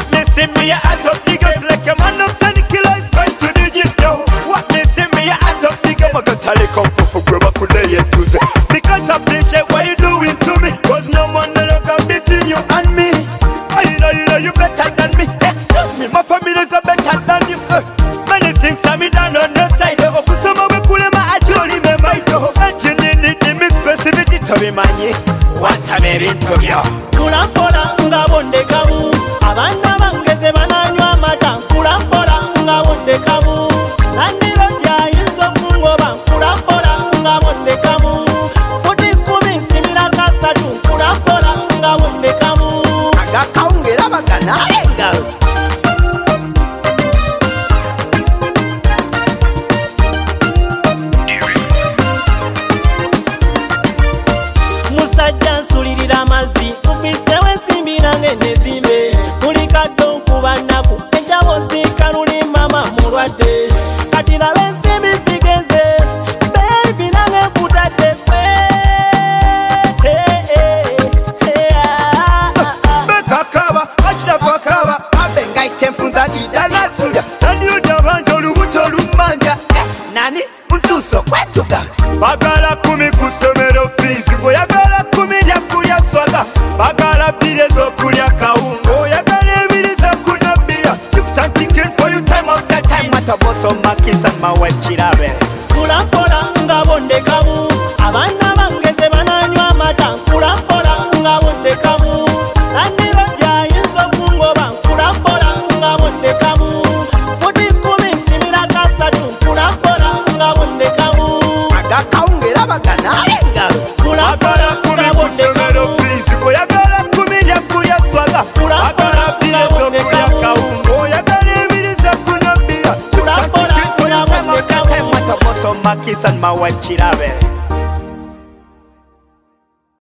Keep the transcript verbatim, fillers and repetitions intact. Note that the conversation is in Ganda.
What me see me a hot up nigga, like a man of ten kilos going to the gym yo. What me see me a hot up nigga, I got tally come for for grab a kule yet to say. Because I appreciate what you doing to me, cause no one no longer between you and me. Oh, you know, you know, you better than me. Excuse me, my family's are better than you. Uh, many things I me done on the side. Oh, for some of me cool my ajoli me my do. And you need the me specificity to be many. What a baby to you. Kula pola nga bonde kamu, abana bangeze bananywa amata. Kula pola nga bonde kamu, nandiro lya yinzo kungoba. Kula pola nga bonde kamu, futi kumi simira kasatu. Kula pola nga bonde kamu, aga kaungera bagana enga. musajja nsulirira amazzi ufisewo ensimbi nange nezimbe mulikadde nkuba nnaku enjabo nzikanuli mama mulwadde kati laba ensimbi zigenze beebi nange nkutadde ffe Bekakaba, akirako akaba, Abe ngaite mpunza dida natulya tandiyodya banja olubuto olumanja. nani mtuso kwetuga. Bagala kumi ku ssomero fees, ng'oyagala kumi lya kulya swaga. Bagala bbiri ez'okulya kawunga, oyagala ebiri z'okunywa bbiya. Chips and chicken for you time after time. What about some Makis and my wife Chirabe? Kula pola nga bonde kamu, abana bangeze bananywa amata. Kula pola nga bonde kamu, nandiro lya yinzo kungoba. Kula pola nga bonde kamu, futi kumi simira kasatu. Kula pola nga bonde kamu, aga kaungera bagana enga. kula pola Bagala kumi nga ku bonde ssomero kamu. fees, ng'oyagala kumi lya kulya swaga. Kula Bagala pola bbiri nga bonde ez'okulya kamu, kawunga, oyagala ebiri z'okunywa bbiya. Chips Kula and pola chicken for you nga time bonde after kamu. time. What about some Makis and my wife Chirabe?